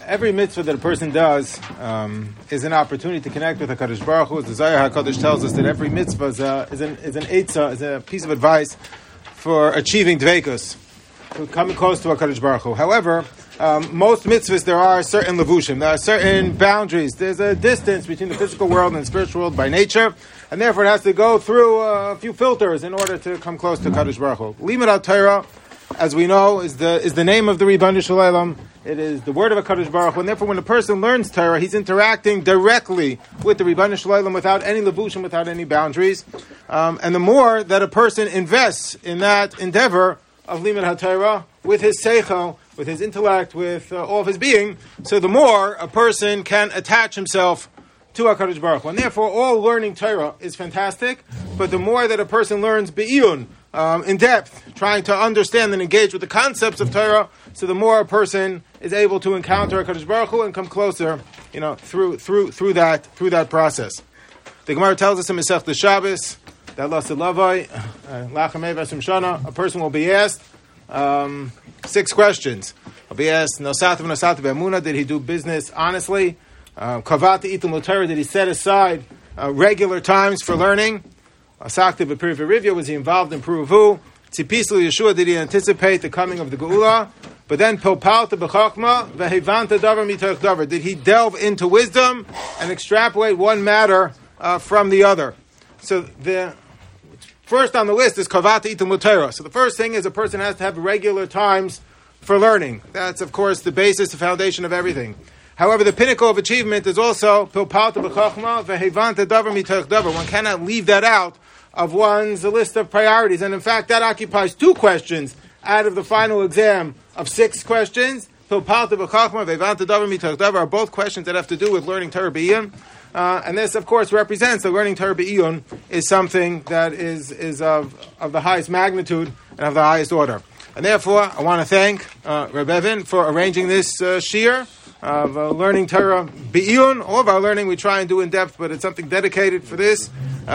Every mitzvah that a person does is an opportunity to connect with HaKadosh Baruch Hu. As the Zohar HaKadosh tells us that every mitzvah is an eitzah, is a piece of advice for achieving dveikus, for coming close to HaKadosh Baruch Hu. However, most mitzvahs, there are certain levushim, there are certain boundaries. There's a distance between the physical world and the spiritual world by nature, and therefore it has to go through a few filters in order to come close to HaKadosh Baruch Hu. Limud HaTorah, as we know, is the name of the Ribbon Shalom. It is the word of HaKadosh Baruch Hu, and therefore when a person learns Torah, he's interacting directly with the Ribbon Shalom without any levushim, without any boundaries. And the more that a person invests in that endeavor of Limud HaTorah, with his seichel, with his intellect, with all of his being, so the more a person can attach himself to HaKadosh Baruch Hu. And therefore all learning Torah is fantastic, but the more that a person learns Be'iyun, in depth, trying to understand and engage with the concepts of Torah, so the more a person is able to encounter HaKadosh Baruch Hu and come closer, through that process. The Gemara tells us in Masechta Shabbos that a person will be asked 6 questions. He'll be asked, did he do business honestly? Did he set aside regular times for learning? Asakti b'piriv v'rivya, was he involved in Puruvu? Tzipisu Yeshua, did he anticipate the coming of the Geula? But then Pilpalta b'chokma v'hevanta davar mitoch davar, did he delve into wisdom and extrapolate one matter from the other? So the first on the list is kavata itum l'Torah. So the first thing is a person has to have regular times for learning. That's of course the basis, the foundation of everything. However, the pinnacle of achievement is also pilpalta b'chokma v'hevanta davar mitoch davar. One cannot leave that out of one's list of priorities. And in fact, that occupies 2 questions out of the final exam of 6 questions. Pilpalta b'chokma v'hevanta davar mitoch davar are both questions that have to do with learning Torah B'iyun. And this, of course, represents that learning Torah B'iyun is something that is of the highest magnitude and of the highest order. And therefore, I want to thank Reb Evan for arranging this shiur of learning Torah B'iyun. All of our learning we try and do in depth, but it's something dedicated for this.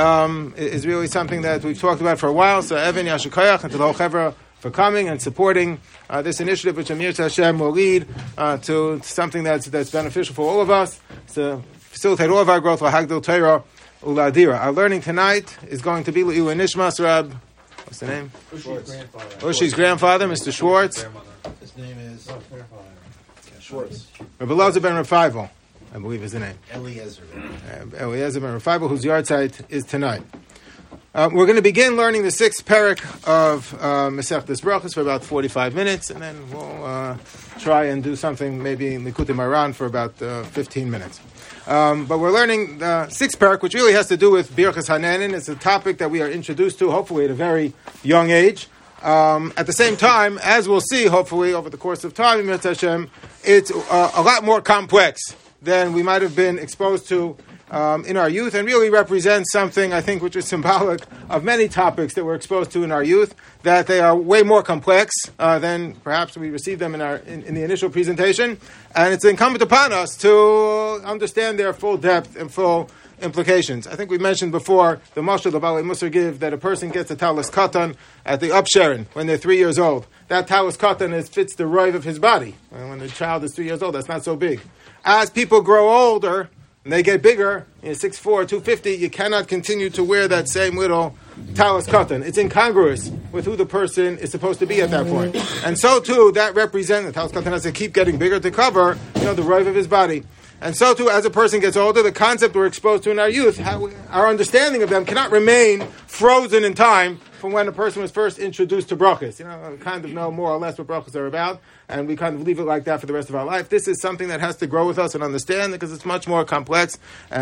Is really something that we've talked about for a while. So Evan, Yashar Koyach, and to the whole Chevra for coming and supporting this initiative, which Amir Hashem will lead to something that's beneficial for all of us, to facilitate all of our growth. Hagdil Torah Uladira. Our learning tonight is going to be Le'u Nishmas Rab. What's the name? Ushi's grandfather, Mr. Schwartz. His name is Schwartz. Rabbi Elazar ben Rafaivel, I believe is the name. Eliezer. Eliezer ben Rafaivel, whose yahrzeit is tonight. We're going to begin learning the 6th parak of Masechtas Brachos for about 45 minutes, and then we'll try and do something maybe in Likutei Moharan for about 15 minutes. But we're learning the 6th parak, which really has to do with Birchas Hananin. It's a topic that we are introduced to, hopefully at a very young age. At the same time, as we'll see, hopefully, over the course of time, Hashem, it's a lot more complex than we might have been exposed to in our youth, and really represents something, I think, which is symbolic of many topics that we're exposed to in our youth, that they are way more complex than perhaps we received them in the initial presentation, and it's incumbent upon us to understand their full depth and full implications. I think we mentioned before the mashal the Balei Musar give that a person gets a talus katan at the upsharon when they're 3 years old. That talus katan fits the roiv of his body. And when the child is 3 years old, that's not so big. As people grow older and they get bigger, 6'4", 250, you cannot continue to wear that same little talus katan. It's incongruous with who the person is supposed to be at that point. And so too, that represents the talus katan has to keep getting bigger to cover, the roiv of his body. And so too, as a person gets older, the concept we're exposed to in our youth, our understanding of them cannot remain frozen in time from when a person was first introduced to brachos. We kind of know more or less what brachos are about, and we kind of leave it like that for the rest of our life. This is something that has to grow with us and understand, because it's much more complex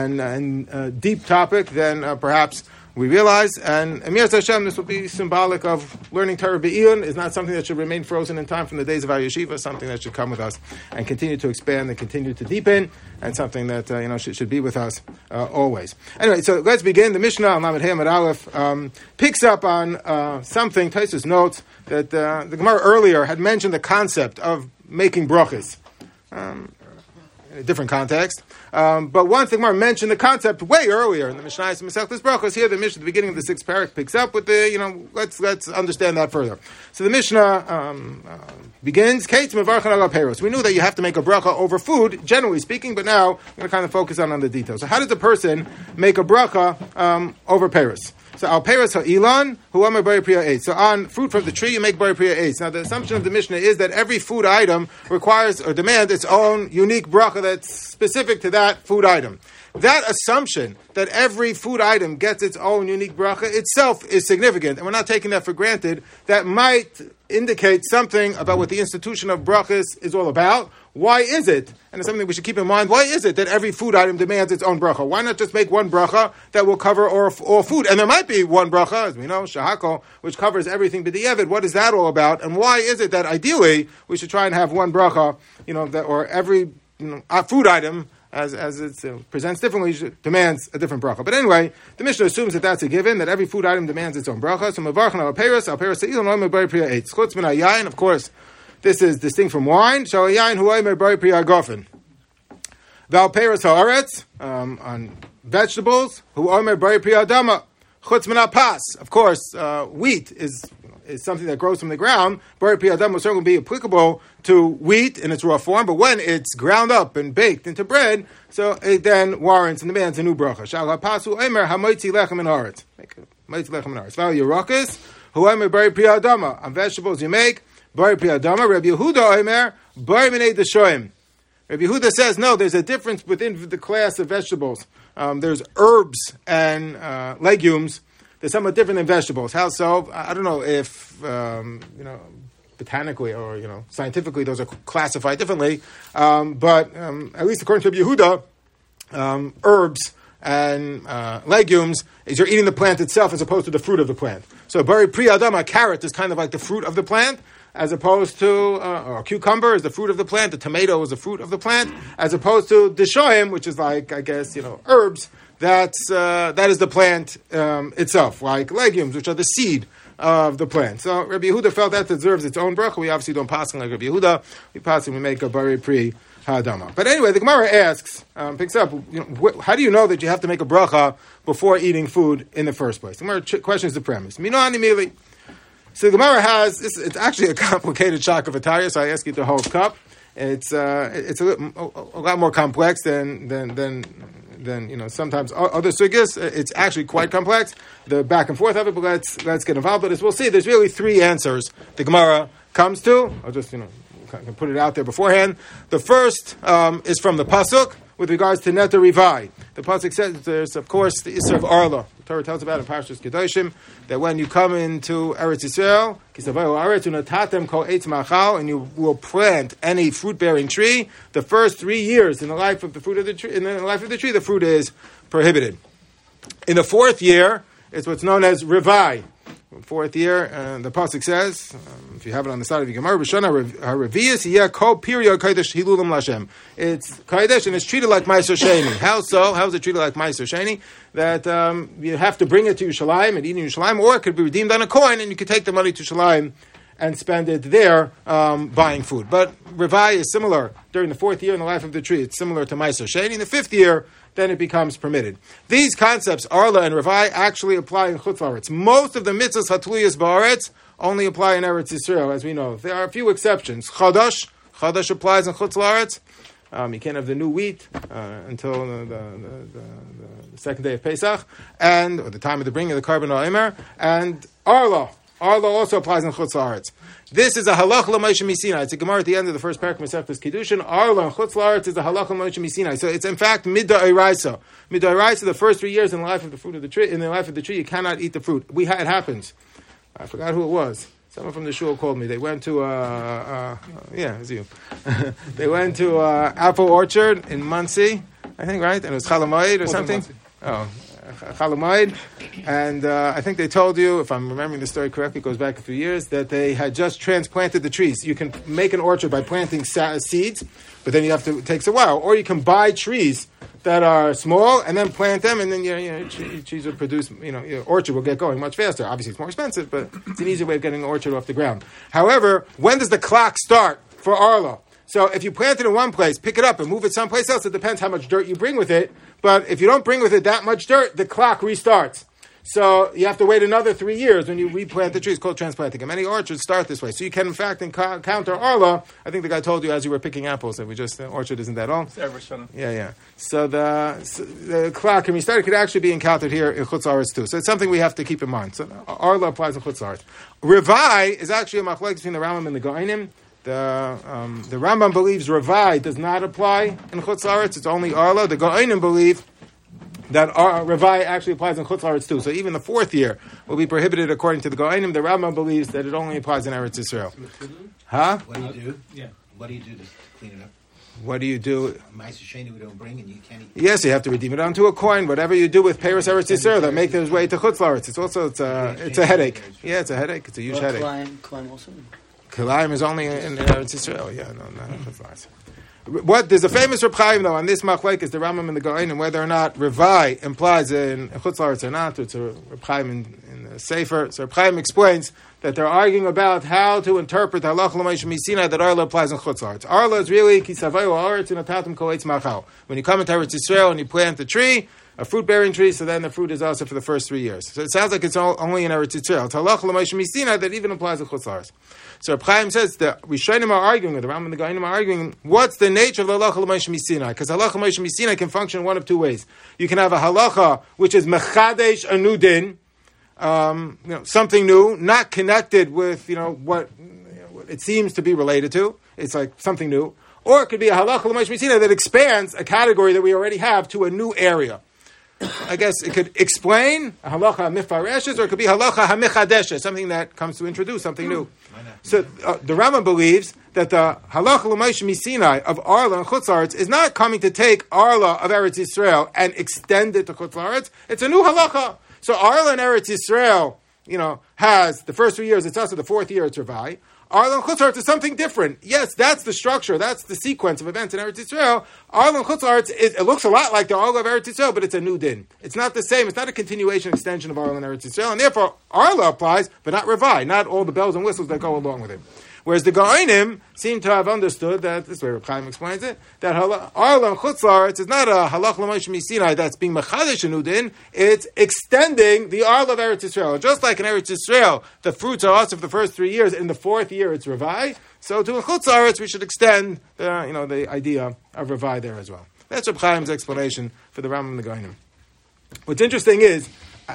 and deep topic than perhaps we realize. And Amir Hashem, this will be symbolic of learning Torah B'iyun. Is not something that should remain frozen in time from the days of our yeshiva. Something that should come with us and continue to expand and continue to deepen, and something that should be with us always. Anyway, so let's begin. The Mishnah on Lamed Hey Amud Aleph picks up on something. Tosfos notes that the Gemara earlier had mentioned the concept of making brachos. a different context. But once the Gemara mentioned the concept way earlier in the Mishnah and Masechtas Brachos, here the Mishnah at the beginning of the 6th parak picks up with the, let's understand that further. So the Mishnah begins, Kates mevarchan ala peiros. We knew that you have to make a bracha over food, generally speaking, but now we're going to kind of focus on the details. So how does a person make a bracha over peiros? So al peiros ha'ilan hu amar bari priya eitz. So on fruit from the tree, you make bari priya eitz. Now the assumption of the Mishnah is that every food item requires or demands its own unique bracha that's specific to that food item. That assumption that every food item gets its own unique bracha itself is significant, and we're not taking that for granted. That might indicate something about what the institution of brachas is all about. Why is it, and it's something we should keep in mind, why is it that every food item demands its own bracha? Why not just make one bracha that will cover all food? And there might be one bracha, as we know, shahako, which covers everything b'di'evid. What is that all about? And why is it that ideally we should try and have one bracha, or every food item, as it presents differently, demands a different bracha. But anyway, the Mishnah assumes that that's a given, that every food item demands its own bracha. So mevarchan al peiros se'ilan oimer bari priya eitz. Chutz min hayayin, of course, this is distinct from wine. Shal hayayin hu oimer bari priya gofen. Val peiros haaretz, on vegetables, hu oimer bari priya adama. Chutz min pas. Of course, wheat is something that grows from the ground. Bari priya adama will certainly be applicable to wheat in its raw form, but when it's ground up and baked into bread, so it then warrants and demands a new bracha. Shal hapasu oimer hamoitzi lechem in haaretz. Moitzi lechem in haaretz. Val yerakis hu oimer bari priya adama. On vegetables you make bari priya adama. Rabbi Yehuda oimer bari minei deshoim. Rabbi Yehuda says, no, there's a difference within the class of vegetables. There's herbs and legumes. They're somewhat different than vegetables. How so? I don't know if, botanically or, scientifically those are classified differently. But at least according to Rabbi Yehuda, herbs and legumes is you're eating the plant itself as opposed to the fruit of the plant. So bari priya adama, carrot, is kind of like the fruit of the plant, as opposed to or cucumber is the fruit of the plant, the tomato is the fruit of the plant, as opposed to deshoim, which is like, I guess, herbs. That is the plant itself, like legumes, which are the seed of the plant. So Rabbi Yehuda felt that deserves its own bracha. We obviously don't pass like Rabbi Yehuda. We make a bari pri ha'adama. But anyway, the Gemara asks, picks up, how do you know that you have to make a bracha before eating food in the first place? The Gemara questions the premise. Minan immediately. So the Gemara has, it's actually a complicated shock of attire, so I ask you to hold cup. It's a lot more complex than sometimes other sugyas. It's actually quite complex, the back and forth of it, but let's get involved. But as we'll see, there's really three answers the Gemara comes to. I'll just, put it out there beforehand. The first is from the Pasuk with regards to Neta Rivai. The Pasuk says there's, of course, the Isser of Arla. The Torah tells about in Parshas Kedoshim that when you come into Eretz Yisrael, and you will plant any fruit-bearing tree, the first 3 years in the life of the fruit of the tree, the fruit is prohibited. In the fourth year, it's what's known as Rivai. Fourth year, the pasuk says, if you have it on the side of your Gemara, it's kodesh and it's treated like Ma'aser Sheni. How so? How is it treated like Ma'aser Sheni? That you have to bring it to Yerushalayim and eat in Yerushalayim, or it could be redeemed on a coin, and you could take the money to Yerushalayim and spend it there buying food. But Rivai is similar during the fourth year in the life of the tree. It's similar to Ma'aser Sheni. In the fifth year, then it becomes permitted. These concepts, Arla and Rivai, actually apply in Chutz La'aretz. Most of the mitzvahs Hatluyas Ba'aretz only apply in Eretz Yisrael, as we know. There are a few exceptions. Chadash applies in Chutz La'aretz. You can't have the new wheat until the second day of Pesach, or the time of the bringing of the Karban Ha'omer. And Arla also applies in Chutz La'aretz. This is a halach l'Moshe Misinai. It's a Gemara at the end of the first parak Masechtas Kiddushin. Arla and Chutz La'aretz is a halach l'Moshe Misinai. So it's in fact mid'oraisa. Mid'oraisa, the first 3 years in the life of the fruit of the tree. In the life of the tree, you cannot eat the fruit. It happens. I forgot who it was. Someone from the shul called me. They went to it was you. They went to Apple Orchard in Monsey, I think, right? And it was Chalamoid or something. Chalamoid, and I think they told you, if I'm remembering the story correctly, it goes back a few years, that they had just transplanted the trees. You can make an orchard by planting seeds, but then it takes a while. Or you can buy trees that are small and then plant them, and then your trees will produce, your orchard will get going much faster. Obviously, it's more expensive, but it's an easier way of getting an orchard off the ground. However, when does the clock start for Arla? So if you plant it in one place, pick it up and move it someplace else, it depends how much dirt you bring with it. But if you don't bring with it that much dirt, the clock restarts. So you have to wait another 3 years when you replant the tree. It's called transplanting. And many orchards start this way. So you can, in fact, encounter Arla. I think the guy told you as you were picking apples that the orchard isn't that old. Yeah. So the clock can restart. It could actually be encountered here in Chutz La'aretz too. So it's something we have to keep in mind. So Arla applies in Chutz La'aretz. Revai is actually a machlokes between the Rambam and the Goinim. The Rambam believes Revai does not apply in Chutz La'aretz. It's only Arla. The Goinim believe that Revai actually applies in Chutz La'aretz too. So even the 4th year will be prohibited according to the Goinim. The Rambam believes that it only applies in Eretz Yisrael. Huh? What do you do? Yeah. What do you do to clean it up? What do you do? Ma'aser sheni we don't bring and you can't eat. Yes, you have to redeem it onto a coin. Whatever you do with Peiros Eretz Yisrael that make their way to Chutz La'aretz. It's a headache. Yeah, it's a headache. It's a huge headache. Kalaim also? Kalaim is only in Eretz Yisrael. Yeah, no, not in Chutz La'aretz. There's a famous Reb Chaim though on this machlekes, the Rambam and the Goinim, whether or not Revai implies in Chutz La'aretz or not. It's a Reb Chaim in the Sefer. So Reb Chaim explains that they're arguing about how to interpret Halach L'Moshe Misinai that Arla applies in Chutz La'aretz. Arla is really Kisavayu Haaretz and Atatim Kol Eitz Machal. When you come into Eretz Yisrael and you plant a tree, a fruit-bearing tree, so then the fruit is also for the first 3 years. So it sounds like it's only in Eretz Yisrael. It's Halach L'Moshe Misinai that even applies in Chutz La'aretz. So Reb Chaim says the Rishonim are arguing, or the Rambam and the Goinim are arguing, what's the nature of the Halacha L'Moshe Misinai? Because Halacha L'Moshe Misinai can function one of two ways. You can have a halacha which is mechadesh a new din, something new, not connected with what it seems to be related to. It's like something new, or it could be a Halacha L'Moshe Misinai that expands a category that we already have to a new area. I guess it could explain a halacha mifareshes, or it could be halacha hamichadeshes, something that comes to introduce something new. So the Rambam believes that the halacha l'moshe misinai of Arla and Chutz La'aretz is not coming to take Arla of Eretz Yisrael and extend it to Chutz La'aretz. It's a new halacha. So Arla and Eretz Yisrael, has the first 3 years. It's also the 4th year. It's Revai. Arla and Chutz La'aretz is something different. Yes, that's the structure. That's the sequence of events in Eretz Yisrael. Arla and Chutz La'aretz, it looks a lot like the Arla of Eretz Yisrael, but it's a new din. It's not the same. It's not a continuation, extension of Arla and Eretz Yisrael, and therefore Arla applies, but not Revai, not all the bells and whistles that go along with it. Whereas the Goinim seem to have understood that, this is where Reb Chaim explains it, that Arla and Chutz La'aretz is not a Halach L'Moshe Misinai that's being Mechadesh a new din, it's extending the Arla of Eretz Yisrael. And just like in Eretz Yisrael, the fruits are also for the first 3 years, in the 4th year it's Revai, so to Chutz La'aretz we should extend the idea of Revai there as well. That's Reb Chaim's explanation for the Rambam and the Goinim. What's interesting is,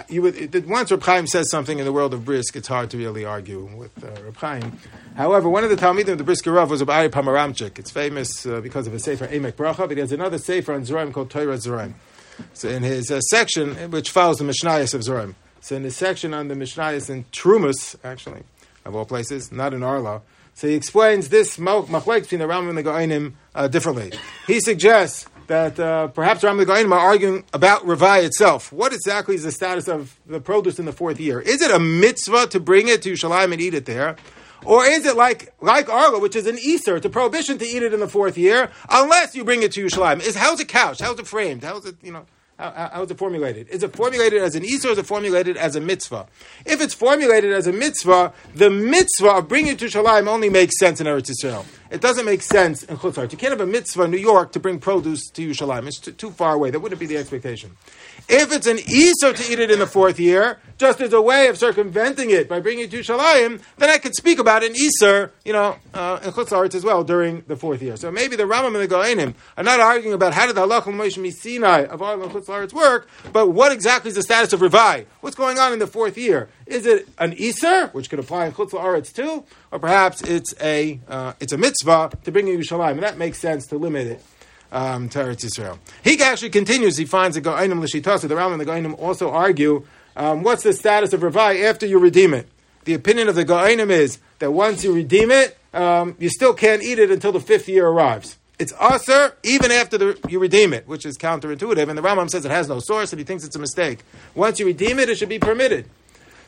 once Reb Chaim says something in the world of Brisk, it's hard to really argue with Reb Chaim. However, one of the Talmidim of the Brisker Rav was Rabbi Pomeramchik. It's famous because of his Sefer Emek Bracha, but he has another Sefer on Zoraim called Torah Zoraim. So in his section, which follows the Mishnayos of Zoraim. So in his section on the Mishnayos in Trumas, actually, of all places, not in Arla, so he explains this machlek between the Rambam and the Goinim differently. He suggests that perhaps Rambam and the Goinim are arguing about Revai itself. What exactly is the status of the produce in the 4th year? Is it a mitzvah to bring it to Yerushalayim and eat it there? Or is it like Arla, which is an Easter, it's a prohibition to eat it in the 4th year, unless you bring it to Yerushalayim? How's it couched? How's it framed? How's it, how is it formulated? Is it formulated as an Easter or is it formulated as a mitzvah? If it's formulated as a mitzvah, the mitzvah of bringing it to Yerushalayim only makes sense in Eretz Yisrael. It doesn't make sense in Chutz La'aretz. You can't have a mitzvah in New York to bring produce to Yerushalayim. It's too far away. That wouldn't be the expectation. If it's an Easter to eat it in the 4th year, just as a way of circumventing it by bringing it to Yerushalayim, then I could speak about an Easter, in Chutz La'aretz as well during the 4th year. So maybe the Rambam and the Goinim are not arguing about how did the Halacha L'Moshe Misinai of Arla and Chutz La'aretz work, but what exactly is the status of Revai? What's going on in the 4th year? Is it an Easter, which could apply in Chutz La'aretz too, or perhaps it's a mitzvah to bring in Yerushalayim, and that makes sense to limit it to Eretz Yisrael. He actually continues. He finds the Goinim l'shitasa. The Rambam and the Goinim also argue what's the status of Revai after you redeem it. The opinion of the Goinim is that once you redeem it, you still can't eat it until the 5th year arrives. It's aser even after you redeem it, which is counterintuitive. And the Rambam says it has no source, and he thinks it's a mistake. Once you redeem it, it should be permitted.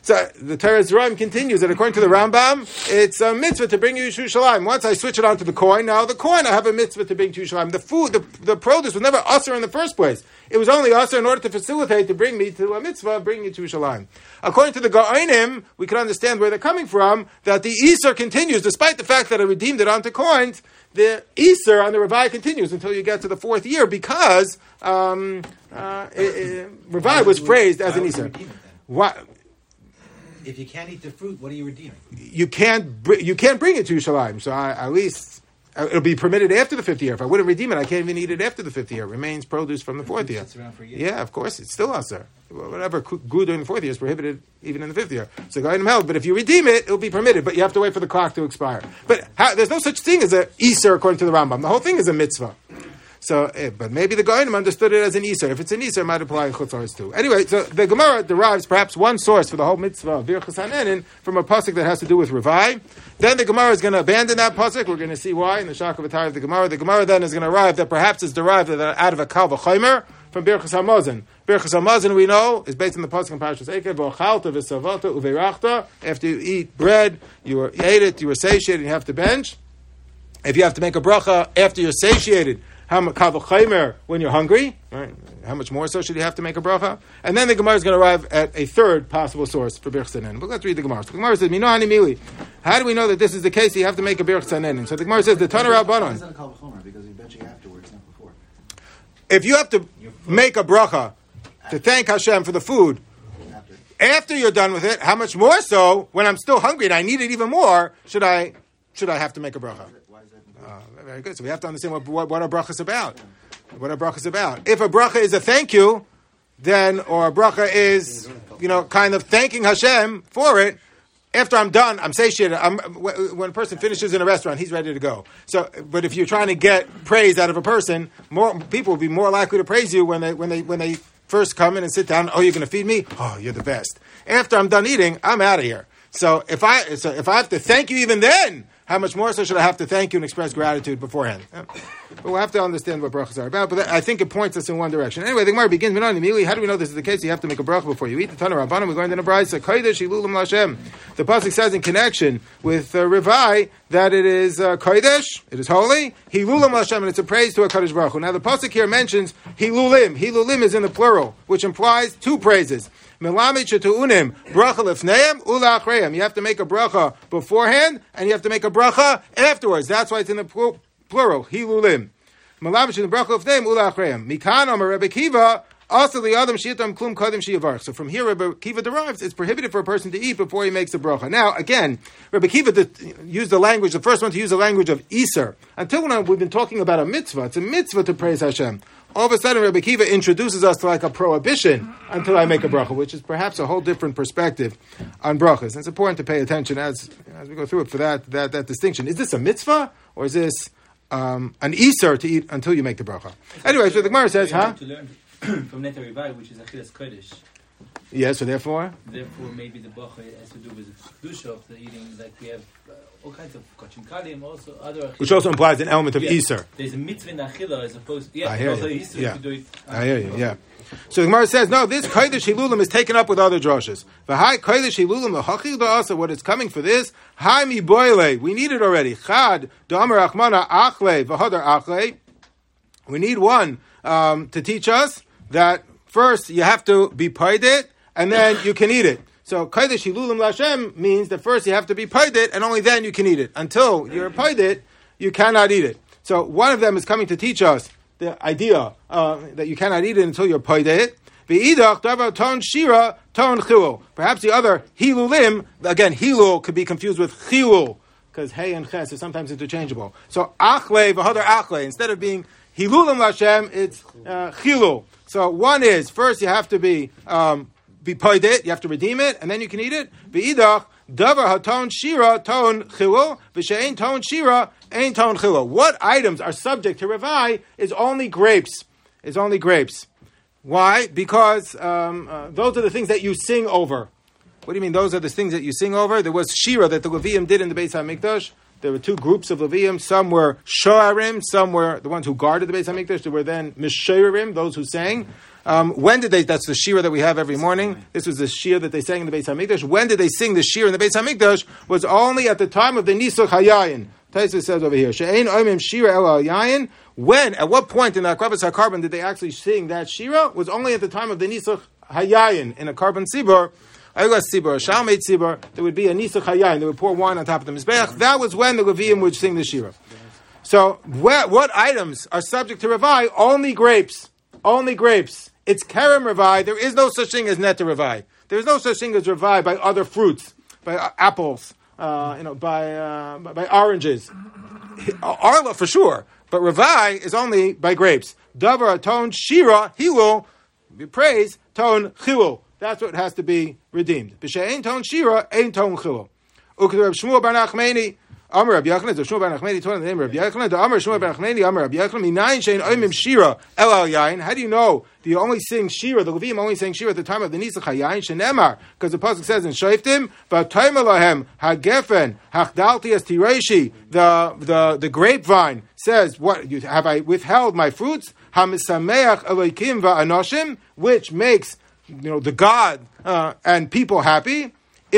So the Teretz Rambam continues that according to the Rambam, it's a mitzvah to bring you to Yerushalayim. Once I switch it onto the coin, now the coin I have a mitzvah to bring to Yerushalayim. The food, the produce was never usher in the first place. It was only usher in order to facilitate to bring me to a mitzvah, bring you to Yerushalayim. According to the Gaonim, we can understand where they're coming from, that the Easter continues, despite the fact that I redeemed it onto coins, the Easter on the Revai continues until you get to the fourth year, because Revai was phrased as an Easter. What? If you can't eat the fruit, what are you redeeming? You can't bring it to Yerushalayim. So at least it'll be permitted after the fifth year. If I wouldn't redeem it, I can't even eat it after the fifth year. It remains produce from the fourth year. Sits around for a year. Yeah, of course, it's still usher. Whatever grew during the fourth year is prohibited even in the fifth year. So go ahead and held. But if you redeem it, it'll be permitted. But you have to wait for the clock to expire. But there's no such thing as an Easter according to the Rambam. The whole thing is a mitzvah. So, but maybe the Goyim understood it as an Easter. If it's an Easter, it might apply in Chutzars too. Anyway, so the Gemara derives perhaps one source for the whole mitzvah of Birchas Hanenin from a pasuk that has to do with Revai. Then the Gemara is going to abandon that pasuk. We're going to see why in the Shach of Atayr of the Gemara. The Gemara then is going to arrive that perhaps it's derived out of a Kal V'Chomer from Birchas Hamazon. Birchas Hamazon, we know, is based on the pasuk in Parashas Eikev, V'ochalta v'savata uveirachta. After you eat bread, you ate it, you were satiated, and you have to bench. If you have to make a bracha after you're satiated, how much kavachaymer when you're hungry? Right? How much more so should you have to make a bracha? And then the Gemara is going to arrive at a third possible source for Birchas Hanenin. But let's read the Gemara. So the Gemara says, "Mino ani mili." How do we know that this is the case? You have to make a Birchas Hanenin. So the Gemara says, "The Tana Rabbanon." It's not a kavachaymer because you're benching afterwards, not before. If you have to make a bracha to thank Hashem for the food after you're done with it, how much more so when I'm still hungry and I need it even more? Should I have to make a bracha? Very good. So we have to understand what a bracha is about. What a bracha is about. If a bracha is a thank you, then, or a bracha is, kind of thanking Hashem for it, after I'm done, I'm satiated. When a person finishes in a restaurant, he's ready to go. So, but if you're trying to get praise out of a person, more people will be more likely to praise you when they first come in and sit down. Oh, you're going to feed me? Oh, you're the best. After I'm done eating, I'm out of here. So if I have to thank you even then, how much more so should I have to thank you and express gratitude beforehand? But we'll have to understand what brachas are about. But I think it points us in one direction. Anyway, the Gemara begins immediately. How do we know this is the case? You have to make a bracha before you eat. The Tana Rabbanan, we're going to the Brayso. Kodesh Hilulim Lashem. The pasuk says in connection with Revai that it is Kodesh, it is holy. Hilulim Lashem, and it's a praise to a Kadosh Baruch Hu. Now the pasuk here mentions Hilulim. Hilulim is in the plural, which implies two praises. Melamid shetu'unim bracha lefneim ula achreim. You have to make a bracha beforehand, and you have to make a bracha afterwards. That's why it's in the plural. Hilulim. Melamid shetu'unim bracha lefneim ula achreim. Mikan amar Rebbe Kiva also the adam shiatam klum kadim shiyavarch. So from here, Rebbe Kiva derives it's prohibited for a person to eat before he makes a bracha. Now again, Rebbe Kiva used the language. The first one to use the language of Easter. Until now, we've been talking about a mitzvah. It's a mitzvah to praise Hashem. All of a sudden, Rebbe Kiva introduces us to like a prohibition until I make a bracha, which is perhaps a whole different perspective on brachas. And it's important to pay attention as we go through it for that distinction. Is this a mitzvah or is this an Easter to eat until you make the bracha? Anyway, so the Gemara says, to learn from Neta Rivai, which is Achilas Kodesh. Yeah, so therefore maybe the bracha has to do with the kedusha of the eating, like we have all kinds of kachim kalim, also other. Which also implies an element of Easter. There's a mitzvah in achila as opposed to I hear also you. Easter Yeah. to do it. I hear you. Yeah. So the Gemara says, no, this Kodesh Hilulim is taken up with other droshes. V'hai Kodesh Hilulim l'hachil da'asa, what is coming for this? Hai mi boile, we need it already. Chad da'amar achmana achle v'hodar achle. We need one to teach us that first you have to be paid it, and then you can eat it. So Kodesh Hilulim Lashem means that first you have to be paid it, and only then you can eat it. Until you're paid it, you cannot eat it. So one of them is coming to teach us the idea that you cannot eat it until you're paid it. V'idach davar ton shira ton chilul. Perhaps the other hilulim, again, hilul could be confused with chilul, because hey and ches are sometimes interchangeable. So achle v'hodar achle, instead of being hilulim Lashem, it's chilul. So one is, first you have to be paid it, you have to redeem it, and then you can eat it. V'idach davar haton shira ton chilul, v'she'ein ton shira ein ton chilul. What items are subject to Revai is only grapes. Is only grapes. Why? Because those are the things that you sing over. What do you mean? Those are the things that you sing over. There was shira that the Leviim did in the Beis HaMikdash. there were two groups of Levium. Some were Shoarim, some were the ones who guarded the Beis HaMikdash. There were then Mishorim, those who sang. When did they, that's the shira that we have every morning. This was the shira that they sang in the Beis HaMikdash. When did they sing the shira in the Beis HaMikdash? Was only at the time of the Nisuch HaYayin. Taisa says over here, She'ein oimim shira el al-yayin. When, at what point in the Akravas HaKarban did they actually sing that shira? Was only at the time of the Nisuch HaYayin. In a Karban Tzibur, Aylas Tzibur, Shalmei Tzibur, there would be a Nisuch HaYayin. They would pour wine on top of the Mizbeach. That was when the Levium would sing the shira. So, what items are subject to Revai? Only grapes. Only grapes. It's Kerem Revai. There is no such thing as Neta Revai. There is no such thing as Revai by other fruits, by apples, by oranges. Arla for sure, but Revai is only by grapes. Davar Ton Shira Hilul, praise Ton Chilul. That's what has to be redeemed. B'she'ein Ton Shira, Ein Ton Chilul. Uked Reb Shmuel Bar Nachmani. Amar Rabbi Yochanan, Shmuel Bar Nachmani told the name of Rabbi Yochanan. Amar Shmuel Bar Nachmani, Amar Rabbi Yochanan. Minayin shein oimim shira el al yain. How do you know? Do you only sing shira? The Levim only sang shira at the time of the Nisuch HaYayin. Shenemar, because the pasuk says in Shoftim, "V'toyim lahem hagefen hachdalti es tireishi." The grapevine says, "What have I withheld my fruits?" Hamisameach Elokim va'anoshim, which makes the God and people happy. So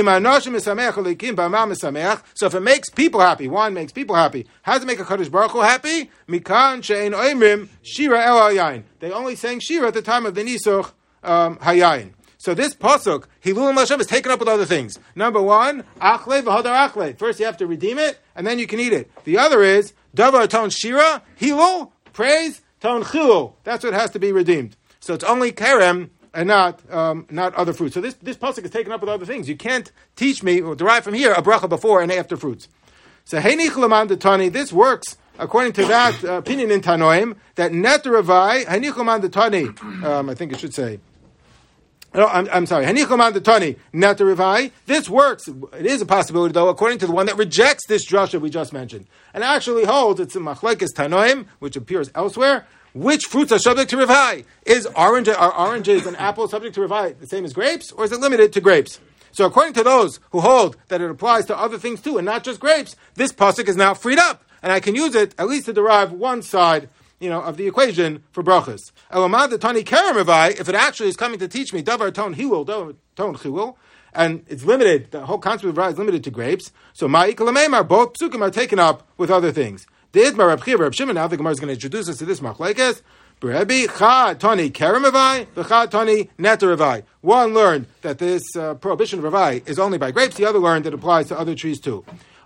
if it makes people happy, wine makes people happy. How does it make a Kadosh Baruch Hu happy? Mikan she'ein oimrim shira el hayayin. They only sang shira at the time of the Nisuch hayayin. So this pasuk, Hilul Hashem, is taken up with other things. Number one, achle v'hodar achle. First you have to redeem it, and then you can eat it. The other is davar ton shira, Hilul, praise, ton chilul. That's what has to be redeemed. So it's only kerem and not other fruits. So this pasuk is taken up with other things. You can't teach me or derive from here a bracha before and after fruits. So heinich leman detani. This works according to that opinion in Tanoim that net revai heinich leman detani. I think it should say. No, I'm sorry. Heinich leman detani net revai. This works. It is a possibility though, according to the one that rejects this drasha we just mentioned, and actually holds it's a machlekes Tanoim, which appears elsewhere. Which fruits are subject to Revai? Are oranges and apples subject to Revai the same as grapes, or is it limited to grapes? So according to those who hold that it applies to other things too, and not just grapes, this pasuk is now freed up, and I can use it at least to derive one side, of the equation for brachas. Elamad the tani kerem Revai, if it actually is coming to teach me davar ton hilul, ton chilul, and it's limited, the whole concept of Revai is limited to grapes, so ma'ik lamemar, both psukim are taken up with other things. Now the Gemara is going to introduce us to this machlekes. One learned that this prohibition of Revai is only by grapes. The other learned that it applies to other trees too.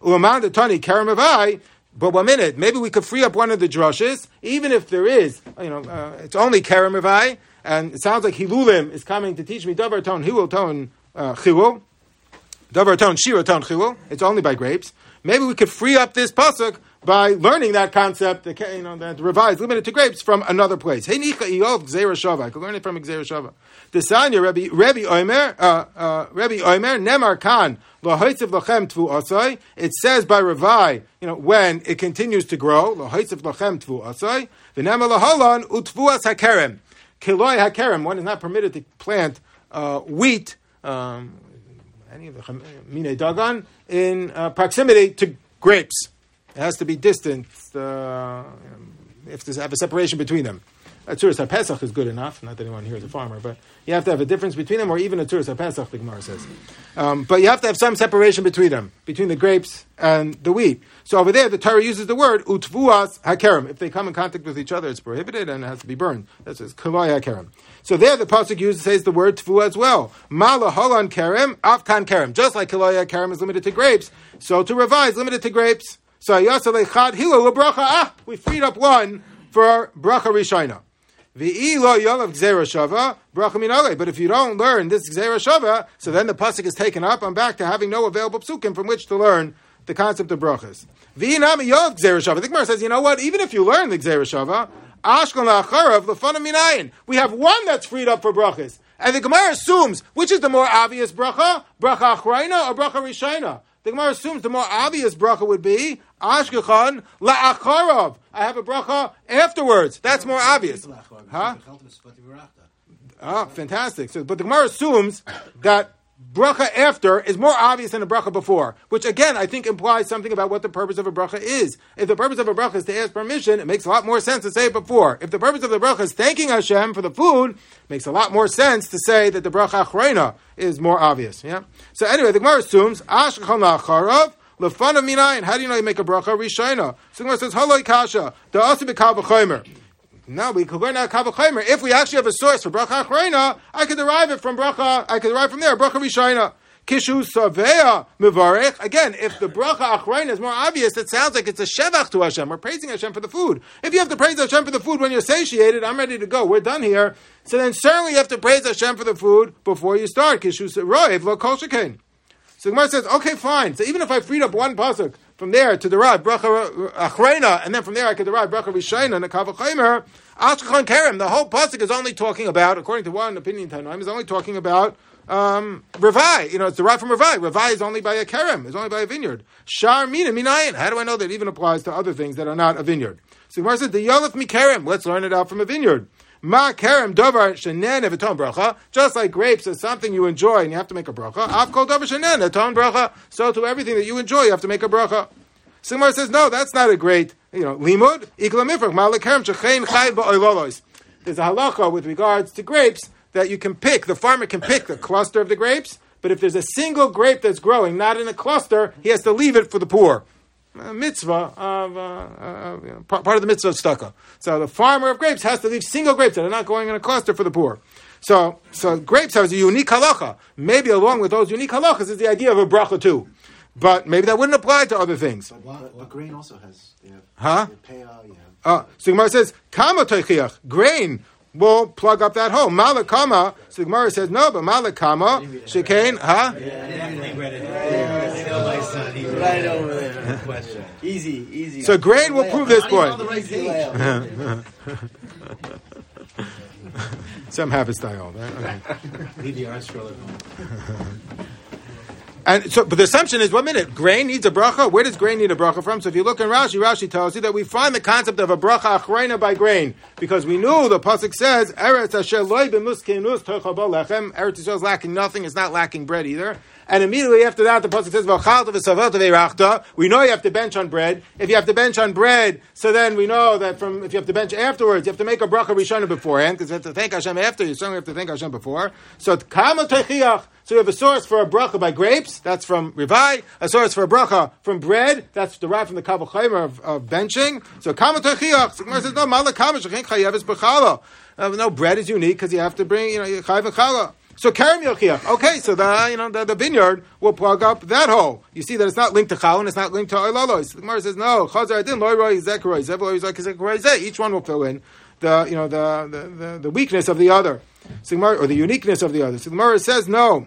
But 1 minute, maybe we could free up one of the drushes, even if there is, it's only Kerem Revai, and it sounds like Hilulim is coming to teach me Davar Ton Hilul Ton Chilul, Davar Ton Shira Ton Chilul. It's only by grapes. Maybe we could free up this pasuk by learning that concept, that Revai is limited to grapes from another place. Hey, Nicha Iyov Gzeira Shava. I could learn it from Gzeira Shava. Desanya Rebbe Omer Nemar Kan Lahoitziv Lachem Tvu Asai. It says by Revai, when it continues to grow, Lahoitziv Lachem Tvu Asai. V'Nemar Laholan Utvuas Hakerem. Kiloi Hakerem. One is not permitted to plant wheat. Any of the Mine Dagan in proximity to grapes. It has to be distant. If there's have a separation between them. A Tzuras HaPesach is good enough. Not that anyone here is a farmer, but you have to have a difference between them, or even a Tzuras HaPesach, the Gemara says. But you have to have some separation between them, between the grapes and the wheat. So over there, the Torah uses the word utvuas hakerem. If they come in contact with each other, it's prohibited and it has to be burned. That says kaloi hakerem. So there, the pasuk says the word tvu as well. Mala holan kerem, afkan kerem. Just like kaloi hakerem is limited to grapes, so to Revai is limited to grapes. So yasale chad hilo lebracha. We freed up one for bracha rishayna. V'ilo yolav gzeira shava bracha minale. But if you don't learn this gzeira shava, so then the pasuk is taken up. I'm back to having no available psukim from which to learn the concept of brachas. V'inami yolav gzeira shava. The Gemara says, you know what? Even if you learn the gzeira shava, ashkon la'acharav lefana minayin. We have one that's freed up for brachas, and the Gemara assumes which is the more obvious bracha achrayna or bracha rishayna. The Gemara assumes the more obvious bracha would be Ashkechan la'acharav. I have a bracha afterwards. That's more obvious. Huh? Fantastic. So, but the Gemara assumes that bracha after is more obvious than the bracha before, which again, I think implies something about what the purpose of a bracha is. If the purpose of a bracha is to ask permission, it makes a lot more sense to say it before. If the purpose of the bracha is thanking Hashem for the food, it makes a lot more sense to say that the bracha achreina is more obvious. Yeah. So anyway, the Gemara assumes, Ashkachon la'acharav, lefanav minayin. How do you know you make a bracha? Rishayna. So the Gemara says, Haloi kasha, da'asi b'kal v'chomer. No, we could learn out Kal V'chomer. If we actually have a source for bracha achreina, I could derive it from bracha. I could derive from there bracha rishayna. Kishu savea mevarech. Again, if the bracha achreina is more obvious, it sounds like it's a shevach to Hashem. We're praising Hashem for the food. If you have to praise Hashem for the food when you're satiated, I'm ready to go. We're done here. So then certainly you have to praise Hashem for the food before you start. Kishu roev lo kol shekain. So the Gemara says, okay, fine. So even if I freed up one pasuk from there to derive bracha achreina, and then from there I could derive bracha rishayna and a Kal V'chomer, Ashkachon Kerem, the whole pasuk is only talking about, according to one opinion, Tanoim, is only talking about Revai. It's derived from Revai. Revai is only by a Kerem, is only by a vineyard. Shar mina minayin. How do I know that it even applies to other things that are not a vineyard? So the Gemara says, the Yolef mi Kerem. Let's learn it out from a vineyard. Ma Kerem davar shenen evaton bracha. Just like grapes is something you enjoy and you have to make a bracha. Av kol davar shenen evaton bracha. So to everything that you enjoy, you have to make a bracha. So the Gemara says, no, that's not a great, limud. There's a halacha with regards to grapes that you can pick. The farmer can pick the cluster of the grapes, but if there's a single grape that's growing, not in a cluster, he has to leave it for the poor. Mitzvah of part of the mitzvah of tzedakah. So the farmer of grapes has to leave single grapes that are not going in a cluster for the poor. So grapes has a unique halacha. Maybe along with those unique halachas is the idea of a bracha too. But maybe that wouldn't apply to other things. But grain also has. Huh? So the Gemara says, Kama toichiach, grain will plug up that hole. Malakama, so the Gemara says, no, but Malakama, shekain, huh? Right over there. Question. Easy. So grain will prove this point. Some have it style, right? Okay. Leave the art stroller home. And so, but the assumption is, 1 minute, grain needs a bracha? Where does grain need a bracha from? So if you look in Rashi tells you that we find the concept of a bracha achreina by grain, because we knew the pasuk says, Eretz asher loy b'muskenus tochal bo lechem. Eretz Yisrael is lacking nothing, it's not lacking bread either. And immediately after that, the pasuk says, V'chalta v'savalta v'eirachta. We know you have to bench on bread. If you have to bench on bread, so then we know that if you have to bench afterwards, you have to make a bracha rishona beforehand, because you have to thank Hashem after, you certainly have to thank Hashem before. So kama techiach. So you have a source for a bracha by grapes, that's from Rivai. A source for a bracha from bread, that's derived from the Kal V'chomer of benching. So kama techiach. So Gemara says, no, mala kama shechin chayev is b'chala. No, bread is unique because you have to bring, chayev v'chala. So Kerem Yochiach. Okay, so the vineyard will plug up that hole. You see that it's not linked to Chal and it's not linked to Oilolos. The Gemara says, no, Chazar Adin, Loi Roi Zekaroi, Zebuloi Zekaroi. Each one will fill in the weakness of the other. So or the uniqueness of the other. So the Gemara says, no.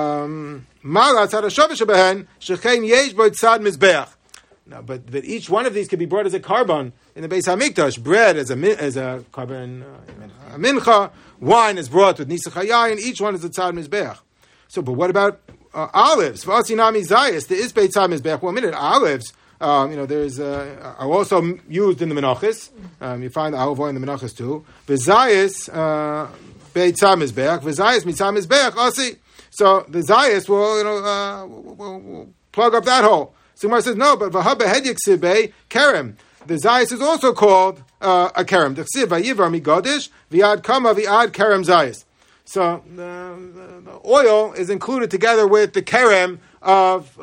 No, but each one of these could be brought as a carbon in the Beis Hamikdash. Bread as a carbon, a mincha. Wine is brought with Nisach Hayayin. Each one is a tzad mizbeach. So, but what about olives? V'asinami zayis. There is beit tzad mizbeach. Well, a minute, olives. There's are also used in the menachos. You find the olive oil in the menachos too. V'zayis beit tzad mizbeach. V'zayis mitzad mizbeach. Asi. So the zayis will plug up that hole. So Gemara says no, but v'ha behedyik sibei kerem. The zayis is also called a kerem. D'chsiv vayivar migadish v'ad kama v'ad kerem zayis. So the oil is included together with the kerem of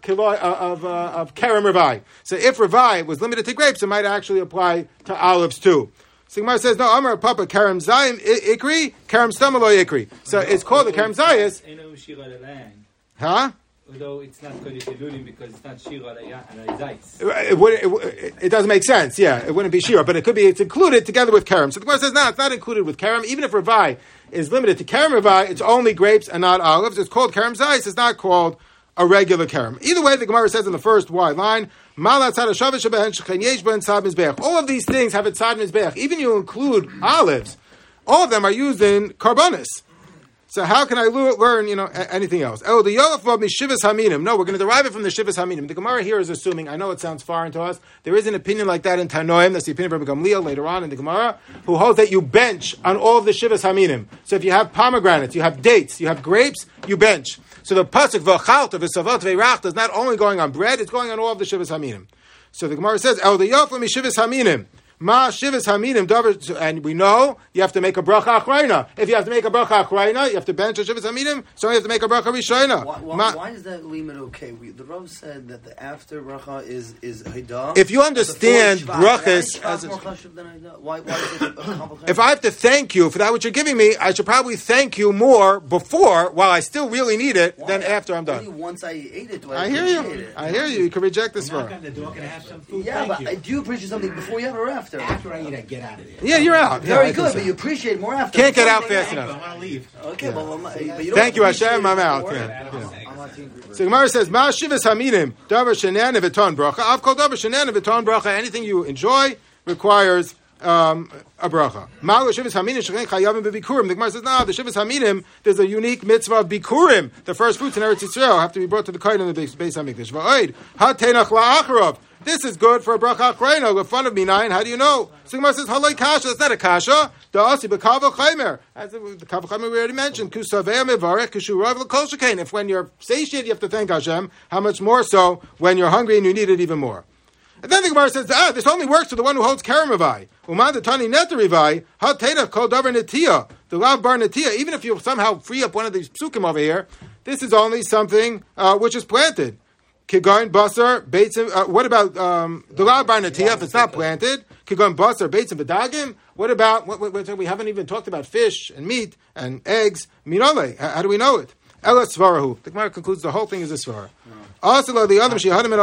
kerem revai. So if revai was limited to grapes, it might actually apply to olives too. So Gemara says no. Amar papa kerem zayim ikri kerem stamalo ikri. So it's called the kerem zayis. Huh? Although it's not Kodesh Elulim because it's not Shira and Zayis. It doesn't make sense, yeah. It wouldn't be Shira, but it's included together with Kerem. So the Gemara says, no, it's not included with Kerem. Even if Revai is limited to Kerem Revai, it's only grapes and not olives. It's called Kerem Zayis. It's not called a regular Kerem. Either way, the Gemara says in the first wide line, all of these things have a tzad mizbeach. Even you include olives, all of them are used in karbonis. So how can I learn, anything else? Oh, the Yolaf of Shivas Haminim. No, we're going to derive it from the Shivas Haminim. The Gemara here is assuming, I know it sounds foreign to us, there is an opinion like that in Tanoim, that's the opinion of Rabbi Gamliel later on in the Gemara, who holds that you bench on all of the Shivas Haminim. So if you have pomegranates, you have dates, you have grapes, you bench. So the pasuk v'chalta v'savot v'rachta is not only going on bread, it's going on all of the Shivas Haminim. So the Gemara says, El the Yolaf of Shivas Haminim. Ma shivas haminim davar, and we know you have to make a bracha achrayna. If you have to make a bracha achrayna, you have to bench a shivas haminim, so you have to make a bracha rishayna. Why is that limit okay? The Rav said that the after bracha is haidah. If you understand brachas, why is it complicated? If I have to thank you for that which you're giving me, I should probably thank you more before, while I still really need it, than after I'm done. Only once I ate it, do I hear you. I hear you. You can reject this one. Yeah, but do you appreciate something before you have or after? After I eat, I get out of there. Yeah, you're out. Very good, but you appreciate more after. Can't get out fast enough. I want to leave. Okay, but you don't. Thank you, Hashem. I'm out. So Gemara says, "Ma shivas haminim davar shenan v'ton bracha. Av kol davar shenan v'ton bracha. Anything you enjoy requires a bracha. Ma shivas haminim shechen chayavim b'bikurim. The Gemara says, "No, the shivas haminim. There's a unique mitzvah of bikurim. The first fruits in Eretz Yisrael have to be brought to the kohen in the Beis Hamikdash. Va'oid ha tenach la'acharov. This is good for a bracha achrayna. In front of me, nine. How do you know? So Gemara says, "Haloi kasha." That's not a kasha. Da'asi b'kava chaymer. As the kava chaymer we already mentioned. Kusavei mevarech kishurav l'kol shekain. If when you're satiated, you have to thank Hashem. How much more so when you're hungry and you need it even more? And then the Gemara says, this only works for the one who holds karamavai. Uman detani netarivai ha teda kol davar netia. The lav bar netia. Even if you somehow free up one of these psukim over here, this is only something which is planted. Kigon basar beitzim. What about the lav bar netia? If it's not planted, kigon basar beitzim v'dagim. What about? We haven't even talked about fish and meat and eggs. Minole. How do we know it? Ela svarahu. The Gemara concludes the whole thing is a svara. Also, the other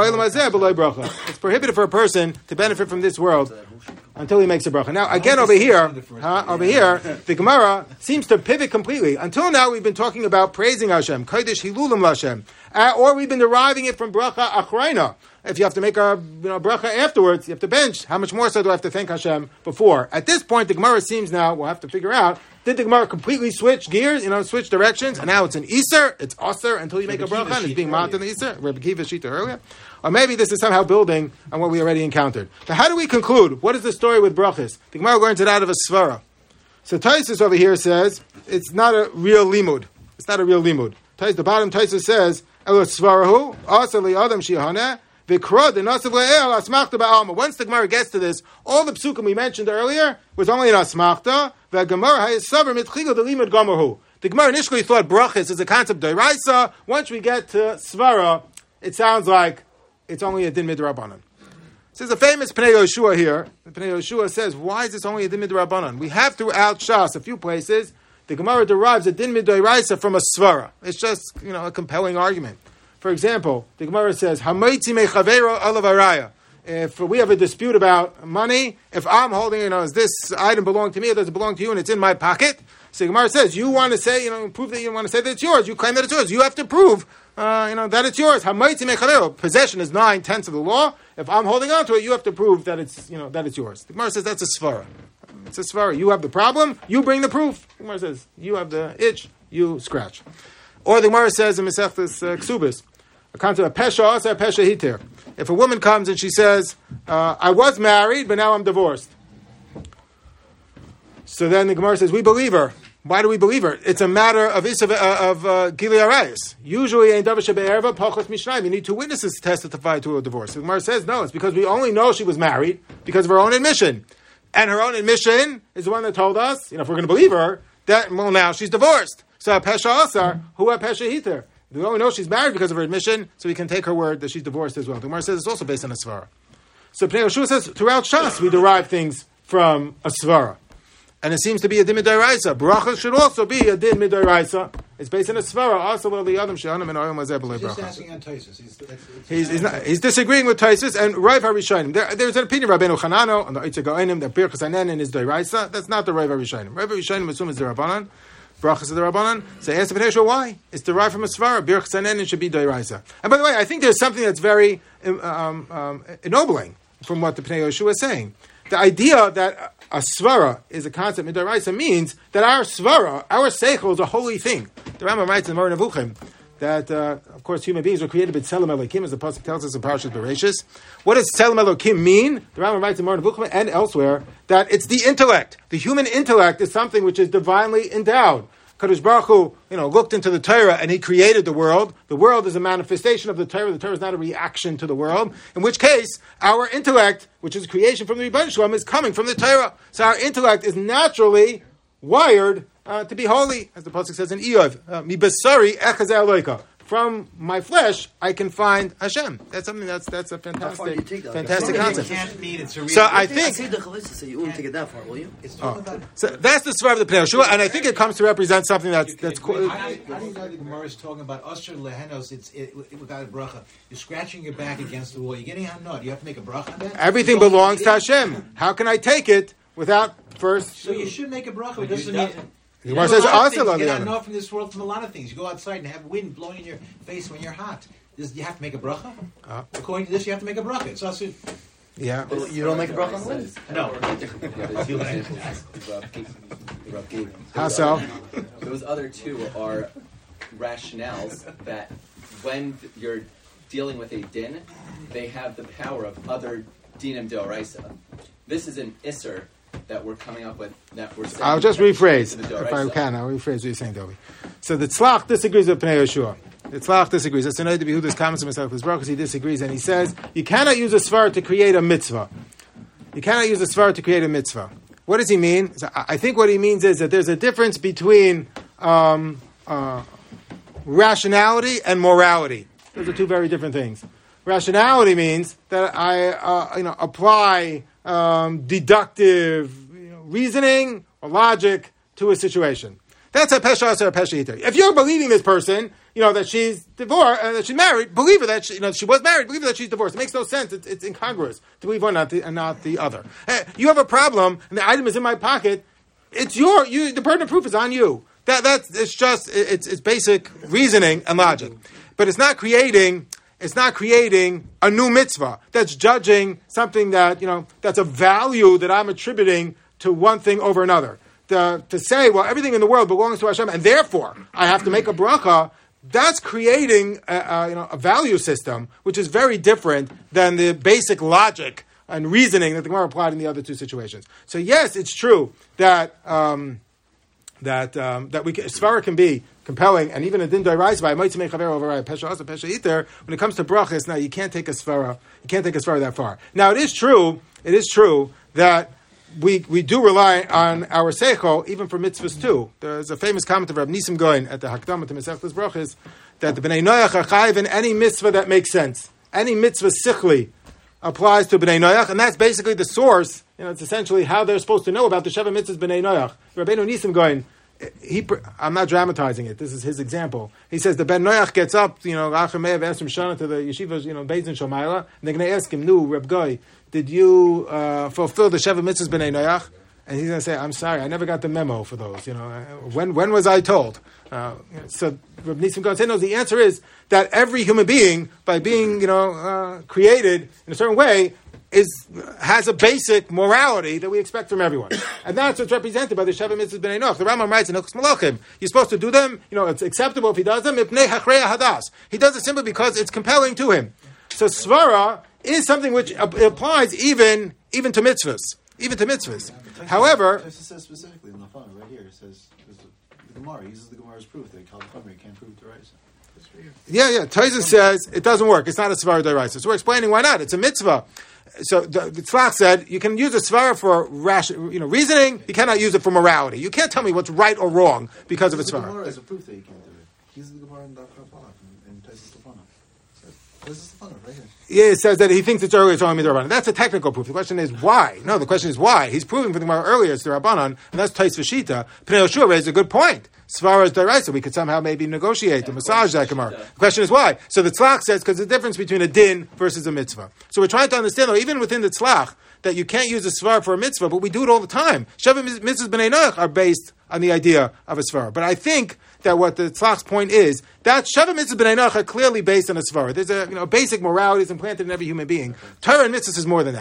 it's prohibited for a person to benefit from this world until he makes a bracha. Now, again, over here, the Gemara seems to pivot completely. Until now, we've been talking about praising Hashem, kodesh hilulim Hashem, or we've been deriving it from bracha achrayna. If you have to make a bracha afterwards, you have to bench. How much more so do I have to thank Hashem before? At this point, the Gemara seems now, we'll have to figure out, did the Gemara completely switch gears, switch directions, and now it's an Iser, it's Aser until you make a bracha, and it's being mounted in the Iser, Rebbe Kiva Shita earlier? Or maybe this is somehow building on what we already encountered. But how do we conclude? What is the story with brachas? The Gemara learns it out of a svara. So Taisus over here says, it's not a real limud. It's not a real limud. The bottom Taisus says, Elo svarahu, Asa li adam shihaneh, once the Gemara gets to this, all the psukim we mentioned earlier was only an asmachta. The Gemara initially thought brachas is a concept d'oraisa. Once we get to svara, it sounds like it's only a din midrabanan. So there's a famous Pnei Yoshua here. Pnei Yoshua says, why is this only a din midrabanan? We have throughout Shas a few places the Gemara derives a din midraisa from a svara. It's just a compelling argument. For example, the Gemara says, "Hamaitzi mechavero alav araya." If we have a dispute about money, if I'm holding, does this item belong to me or does it belong to you, and it's in my pocket? So the Gemara says, you want to say, prove that you want to say that it's yours. You claim that it's yours. You have to prove, that it's yours. Hamaitzi mechavero. Possession is 9/10 of the law. If I'm holding on to it, you have to prove that it's, that it's yours. The Gemara says that's a svara. It's a svara. You have the problem. You bring the proof. The Gemara says you have the itch. You scratch. Or the Gemara says in Masechtas Ksubis, a concept of pesha asa pesha hitir. If a woman comes and she says, I was married, but now I'm divorced. So then the Gemara says, we believe her. Why do we believe her? It's a matter of Gili Arayis. Usually, you need two witnesses to testify to a divorce. The Gemara says, no, it's because we only know she was married because of her own admission. And her own admission is the one that told us, if we're going to believe her, that, now she's divorced. So pesha asar, who pesha hitir. We only know she's married because of her admission, so we can take her word that she's divorced as well. The Gemara says it's also based on a svara. So Pnei Yoshua says, throughout Shas, we derive things from a svara. And it seems to be a din midoraisa. Bracha should also be a din midoraisa. It's based on a svara. Also, just asking on Taisus. He's disagreeing with Taisus and Rav HaRishonim. There's an opinion of Rabbeinu Chanano on the Eitzer Goenim that Birchas Hanenin is doraisa. That's not the Rav HaRishonim. Rav HaRishonim assumes it's the Rabbanan. Brachas of the Rabbanan. So ask the Pnei Yoshua why. It's derived from a svara. Birchas Hanenin should be doraisa. And by the way, I think there's something that's very ennobling from what the Pnei Yoshua is saying. The idea that a svara is a concept midaraisa means that our svara, our seichel, is a holy thing. The Rambam writes in Moreh Nevuchim that, of course, human beings were created by Tzelem Elokim, as the pasuk tells us in Parashat Bereshis. What does Tzelem Elokim mean? The Rambam writes in Moreh Nevuchim and elsewhere that it's the intellect. The human intellect is something which is divinely endowed. Kadosh Baruch Hu, looked into the Torah and he created the world. The world is a manifestation of the Torah. The Torah is not a reaction to the world. In which case, our intellect, which is creation from the Rebbeinu Shalom, is coming from the Torah. So our intellect is naturally wired to be holy, as the pasuk says in Iyov. Mi basari echazeh Eloka. From my flesh, I can find Hashem. That's something that's a fantastic concept. Can't mean it's a so I think you wouldn't take it that far, will you? So that's the svar of the Pnei Yehoshua, and I think it comes to represent something that's cool. How do you know the Gemara is talking about Osher Lehenos? It's without a bracha. You're scratching your back against the wall. You're getting a nod. You have to make a bracha on that. Everything belongs to Hashem. How can I take it without first? So you should make a bracha. It doesn't mean. The Gemara says also you get enough from this world from a lot of things. You go outside and have wind blowing in your face when you're hot. You have to make a bracha. According to this, you have to make you don't make a bracha on the wind? No. How so? Those other two are rationales that when you're dealing with a din, they have the power of other dinim deoraisa. This is an isser that we're coming up with, that we're saying. I'll just rephrase, if I can. I'll rephrase what you're saying, Dovi. So the Tzlach disagrees with Pnei Yehoshua. The Tzlach disagrees. That's another Yehuda's comments on Masechtas Brachos. He disagrees, and he says you cannot use a svar to create a mitzvah. You cannot use a svar to create a mitzvah. What does he mean? So I think what he means is that there's a difference between rationality and morality. Those are two very different things. Rationality means that I apply deductive reasoning or logic to a situation. That's a pesha or a pesha iter. If you're believing this person, that she's divorced, that she's married, believe her that she was married, believe her that she's divorced. It makes no sense. It's incongruous to believe one and not the other. Hey, you have a problem, and the item is in my pocket. It's the burden of proof is on you. It's basic reasoning and logic, but it's not creating a new mitzvah that's judging something that, that's a value that I'm attributing to one thing over another. To say, well, everything in the world belongs to Hashem, and therefore I have to make a bracha, that's creating a value system, which is very different than the basic logic and reasoning that the Gemara applied in the other two situations. So yes, it's true that svara can be compelling, and even a din d'oraisa by moitzei mechaver over a pesha asa pesha iter. When it comes to brachas, now you can't take a svara that far. Now it is true that we do rely on our seichel even for mitzvahs too. There's a famous comment of Rav Nisim Goin at the Hakdamah to Masechtas Brachos that the Bnei Noach are chayiv in any mitzvah that makes sense. Any mitzvah sichli applies to Bnei Noach, and that's basically the source. It's essentially how they're supposed to know about the Sheva Mitzvahs Bnei Noach. Rabbeinu Nisim Goin, I'm not dramatizing it. This is his example. He says the Ben Noach gets up, Achar Me'av Esrim Shana to the yeshiva, Beis Din Shomayla, and they're going to ask him, "Nu, Reb Goy, did you fulfill the Sheva Mitzvahs Bnei Noach?" And he's going to say, "I'm sorry, I never got the memo for those. When was I told?" So Reb Nisim Goin said, "No, the answer is that every human being, by being created in a certain way, has a basic morality that we expect from everyone, and that's what's represented by the Sheva Mitzvahs Bnei Noach. The Rambam writes in Hilchos Malachim, you're supposed to do them. It's acceptable if he does them. Mipnei hachreya hadas. He does it simply because it's compelling to him. So svara is something which applies even to mitzvahs, However, it says specifically in the phone right here. It says the Gemara uses the Gemara's proof that Kal Chomer can't prove the rice. Yeah. Tosfos says it doesn't work. It's not a svara d'oraisa. So we're explaining why not. It's a mitzvah. So the Tzlach said you can use a svara for reasoning. You cannot use it for morality. You can't tell me what's right or wrong because of a svara. The Gemara is a proof that you can't do it. He's the Gemara in Daf Rabbanah and Tosfos Stefana. Tosfos Stefana right here. Yeah, it says that he thinks it's earlier, it's only Midrabanan. That's a technical proof. The question is why? No, the question is why. He's proving for the Gemara earlier it's the Rabbanan, and that's Tosfos Shita. Pnei Yehoshua raised a good point. Svara is d'oraisa. We could somehow maybe negotiate to massage that Gemara. The question is why. So the Tzlach says because the difference between a din versus a mitzvah. So we're trying to understand, though, even within the Tzlach, that you can't use a svara for a mitzvah, but we do it all the time. Sheva Mitzvahs Bnei Noach are based on the idea of a svara. But I think that what the Tzlach's point is, that Sheva Mitzvahs Bnei Noach are clearly based on a svara. There's a basic morality that's implanted in every human being. Torah and mitzvahs is more than that.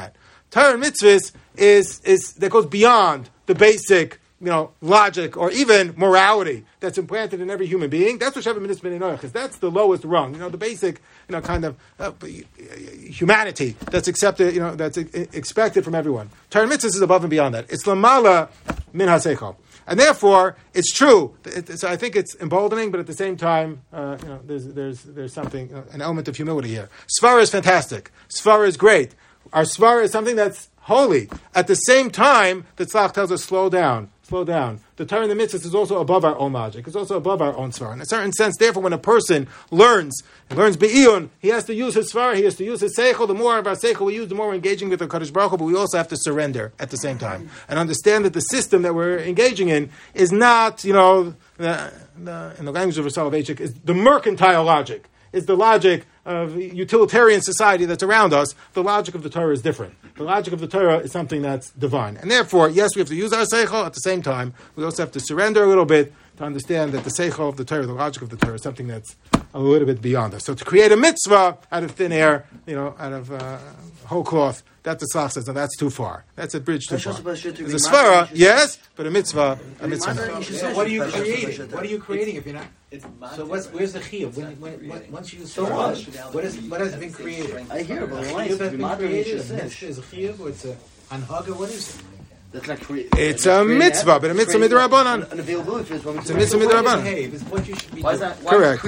Torah and mitzvahs is that goes beyond the basic, logic or even morality that's implanted in every human being. That's what Sheva Mitzvah B'nai Noach, because that's the lowest rung. The basic, kind of humanity that's accepted, that's expected from everyone. Torah and mitzvahs is above and beyond that. It's lamala min haseichel. And therefore, it's true. So I think it's emboldening, but at the same time, there's something, an element of humility here. Svara is fantastic. Svara is great. Our svara is something that's holy. At the same time, the tzlach tells us, slow down. The Torah and the mitzvahs is also above our own logic. It's also above our own svara. In a certain sense, therefore, when a person learns be'iyun, he has to use his svara, he has to use his seichel. The more of our seichel we use, the more we're engaging with the Kadosh Baruch Hu, but we also have to surrender at the same time. And understand that the system that we're engaging in is not, in the language of Soloveitchik, is the mercantile logic. Is the logic of utilitarian society that's around us. The logic of the Torah is different. The logic of the Torah is something that's divine. And therefore, yes, we have to use our seichel. At the same time, we also have to surrender a little bit to understand that the seichel of the Torah, the logic of the Torah, is something that's a little bit beyond us. So to create a mitzvah out of thin air, out of whole cloth, that the Tzlach says, no, that's too far. That's a bridge too far. There's a svara, yes, but a mitzvah no. So what are you creating? What are you creating if you're not? So where's the chiyuv? Once you what has been created? I hear, but the chiyuv has been created. Is a chiyuv or it's a anhaga? What is it? That's not it's a mitzvah, but a mitzvah midrabanan. An availability for this one. It's a mitzvah midrabanan. It's what you should be Why doing. is that? Correct.